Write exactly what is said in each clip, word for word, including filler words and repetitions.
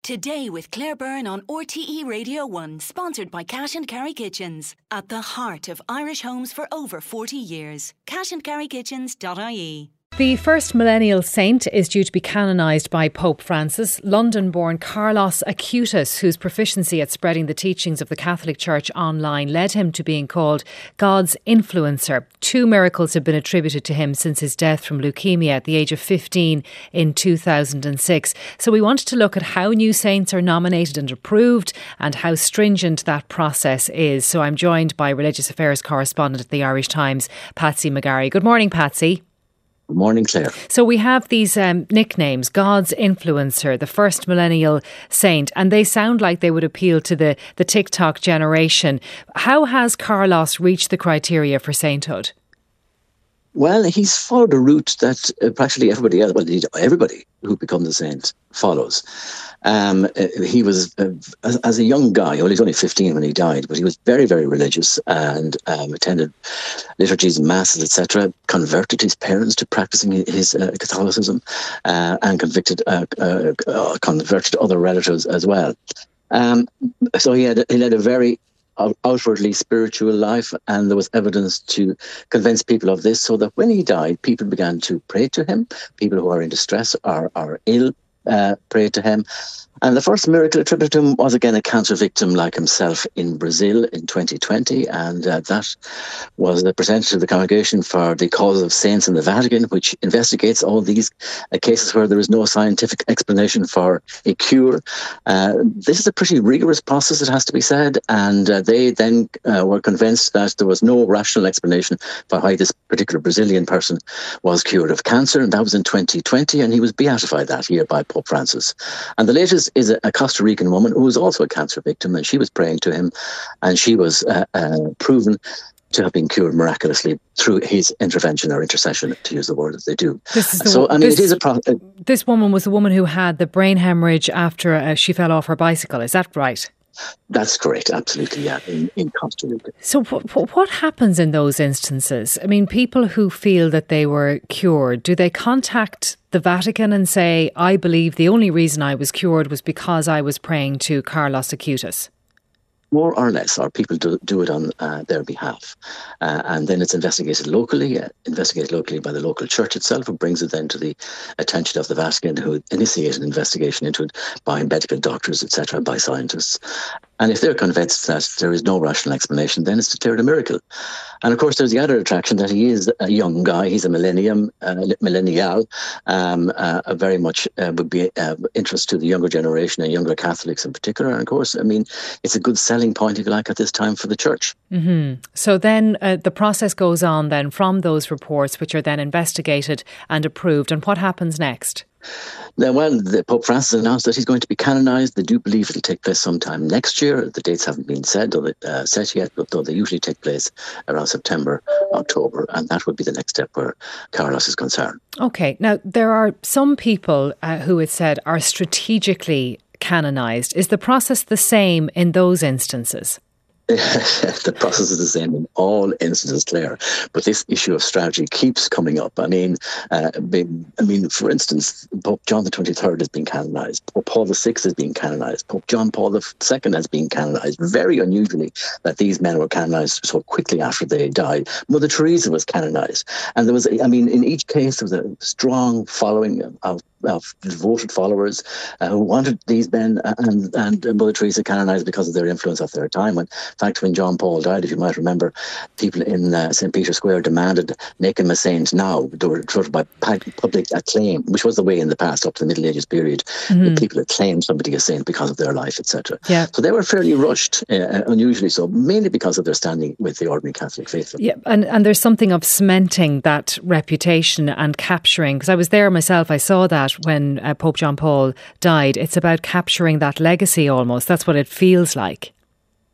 Today with Claire Byrne on R T E Radio one, sponsored by Cash and Carry Kitchens. At the heart of Irish homes for over forty years. cash and carry kitchens dot I E. The first millennial saint is due to be canonised by Pope Francis. London-born Carlos Acutis, whose proficiency at spreading the teachings of the Catholic Church online led him to being called God's influencer. Two miracles have been attributed to him since his death from leukemia at the age of fifteen in two thousand six. So we wanted to look at how new saints are nominated and approved and how stringent that process is. So I'm joined by religious affairs correspondent at the Irish Times, Patsy McGarry. Good morning, Patsy. Good morning, Claire. So we have these um, nicknames, God's influencer, the first millennial saint, and they sound like they would appeal to the, the TikTok generation. How has Carlos reached the criteria for sainthood? Well, he's followed a route that uh, practically everybody else, well, everybody who becomes a saint follows. Um, uh, he was, uh, as, as a young guy, well, he was only fifteen when he died, but he was very, very religious and um, attended liturgies and masses, et cetera, converted his parents to practicing his uh, Catholicism uh, and convicted, uh, uh, uh, converted other relatives as well. Um, so he had he led a very outwardly spiritual life, and there was evidence to convince people of this, so that when he died, people began to pray to him. People who are in distress or are ill uh, prayed to him. And the first miracle attributed to him was again a cancer victim like himself in Brazil in twenty twenty, and uh, that was presented to the Congregation for the Cause of Saints in the Vatican, which investigates all these uh, cases where there is no scientific explanation for a cure. Uh, this is a pretty rigorous process, it has to be said, and uh, they then uh, were convinced that there was no rational explanation for why this particular Brazilian person was cured of cancer, and that was in twenty twenty, and he was beatified that year by Pope Francis. And the latest is a, a Costa Rican woman who was also a cancer victim, and she was praying to him, and she was uh, uh, proven to have been cured miraculously through his intervention or intercession, to use the word that they do. This is the, so, I mean, this, it is a pro- uh, this woman was the woman who had the brain hemorrhage after uh, she fell off her bicycle. Is that right? That's correct, absolutely, yeah, in, in Costa Rica. So what, what happens in those instances? I mean, people who feel that they were cured, do they contact the Vatican and say, I believe the only reason I was cured was because I was praying to Carlos Acutis? More or less, or people do, do it on uh, their behalf. Uh, and then it's investigated locally, uh, investigated locally by the local church itself, who brings it then to the attention of the Vatican, who initiate an investigation into it by medical doctors, et cetera, by scientists. And if they're convinced that there is no rational explanation, then it's declared a miracle. And of course, there's the other attraction that he is a young guy. He's a millennium, uh, millennial, um, uh, very much uh, would be uh, interest to the younger generation and younger Catholics in particular. And of course, I mean, it's a good selling point, if you like, at this time for the church. Mm-hmm. So then uh, the process goes on then from those reports, which are then investigated and approved. And what happens next? Now, well, the Pope Francis announced that he's going to be canonised. They do believe it'll take place sometime next year. The dates haven't been said or uh, set yet, but though they usually take place around September, October, and that would be the next step where Carlos is concerned. Okay. Now, there are some people uh, who it said are strategically canonised. Is the process the same in those instances? The process is the same in all instances, Claire. But this issue of strategy keeps coming up. I mean, uh, I mean, for instance, Pope John the twenty-third has been canonised. Pope Paul the sixth has been canonised. Pope John Paul the second has been canonised. Very unusually that these men were canonised so quickly after they died. Mother Teresa was canonised. And there was, I mean, in each case, there was a strong following of of devoted followers uh, who wanted these men and, and Mother Teresa canonised because of their influence of their time. When, in fact, when John Paul died, if you might remember, people in uh, Saint Peter's Square demanded make him a saint now. They were sort of by public acclaim, which was the way in the past up to the Middle Ages period. Mm-hmm. People acclaimed somebody a saint because of their life, et cetera. Yeah. So they were fairly rushed, uh, unusually so, mainly because of their standing with the ordinary Catholic faith. Yeah, and, and there's something of cementing that reputation and capturing, because I was there myself, I saw that when uh, Pope John Paul died. It's about capturing that legacy almost. That's what it feels like.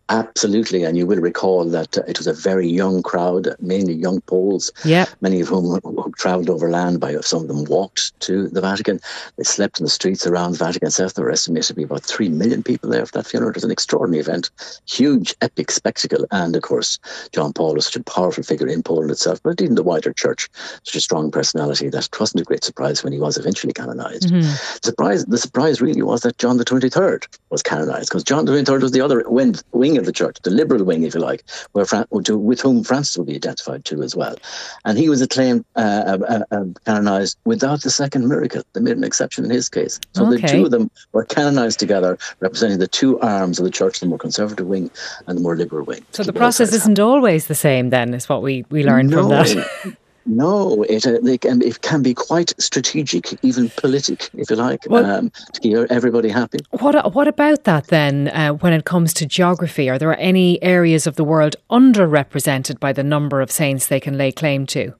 Absolutely, and you will recall that uh, it was a very young crowd, mainly young Poles, yeah. many of whom who, who travelled overland. By some of them walked to the Vatican. They slept in the streets around the Vatican itself. There were estimated to be about three million people there for that funeral. It was an extraordinary event, huge, epic spectacle. And of course, John Paul was such a powerful figure in Poland itself, but even the wider church, such a strong personality that it wasn't a great surprise when he was eventually canonised. Mm-hmm. The surprise, the surprise really was that John the twenty-third was canonised, because John the twenty-third was the other wing, wing of the church, the liberal wing, if you like, where Fran- with whom Francis will be identified too as well. And he was acclaimed uh, uh, uh, canonised without the second miracle. They made an exception in his case. So okay. the two of them were canonised together, representing the two arms of the church, the more conservative wing and the more liberal wing. So the process isn't always the same then, is what we, we learned no. from that. No, it, uh, they can, it can be quite strategic, even politic, if you like, well, um, to keep everybody happy. What What about that then, uh, when it comes to geography? Are there any areas of the world underrepresented by the number of saints they can lay claim to?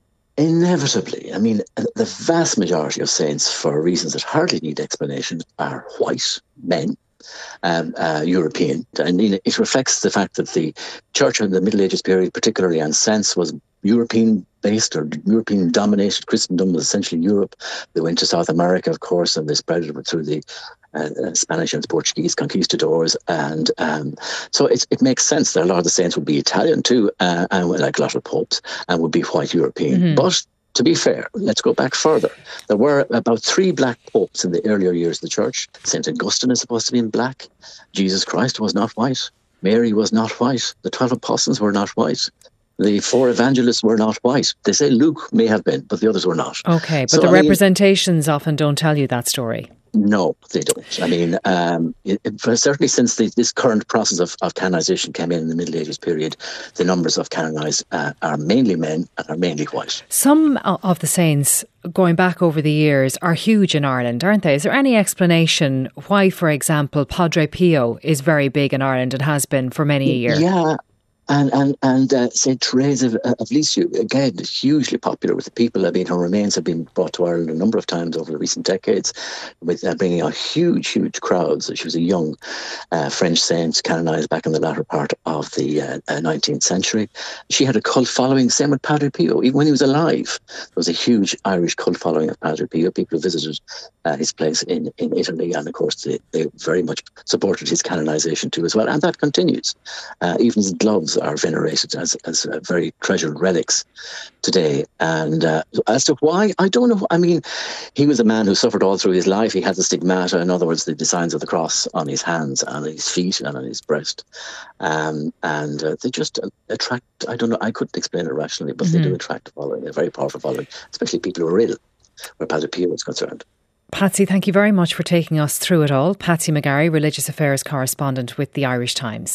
Inevitably. I mean, the vast majority of saints, for reasons that hardly need explanation, are white men. Um, uh, European, and it reflects the fact that the church in the Middle Ages period, particularly and since, was European based or European dominated. Christendom was essentially Europe. They went to South America, of course, and they spread it through the uh, uh, Spanish and Portuguese conquistadors, and um, so it, it makes sense that a lot of the saints would be Italian too, uh, and like a lot of popes, and would be white European. Mm-hmm. But to be fair, let's go back further. There were about three black popes in the earlier years of the church. Saint Augustine is supposed to be in black. Jesus Christ was not white. Mary was not white. The twelve apostles were not white. The four evangelists were not white. They say Luke may have been, but the others were not. Okay, but so, the I representations mean, often don't tell you that story. No, they don't. I mean, um, it, it, certainly since the, this current process of, of canonisation came in in the Middle Ages period, the numbers of canonised uh, are mainly men and are mainly white. Some of the saints, going back over the years, are huge in Ireland, aren't they? Is there any explanation why, for example, Padre Pio is very big in Ireland and has been for many a year? Yeah. And and and uh, Saint Teresa of, of Lisieux, again, hugely popular with the people. I mean, her remains have been brought to Ireland a number of times over the recent decades, with uh, bringing out huge, huge crowds. She was a young uh, French saint, canonised back in the latter part of the uh, uh, nineteenth century. She had a cult following, same with Padre Pio. Even when he was alive, there was a huge Irish cult following of Padre Pio. People visited uh, his place in, in Italy, and of course, they, they very much supported his canonisation too as well. And that continues. Uh, even his gloves are venerated as as uh, very treasured relics today. And uh, as to why, I don't know. I mean, he was a man who suffered all through his life. He had the stigmata, in other words, the designs of the cross on his hands and on his feet and on his breast. Um, and uh, they just attract, I don't know, I couldn't explain it rationally, but mm-hmm. they do attract a following, a very powerful following, especially people who are ill, where Padre Pio is concerned. Patsy, thank you very much for taking us through it all. Patsy McGarry, Religious Affairs Correspondent with the Irish Times.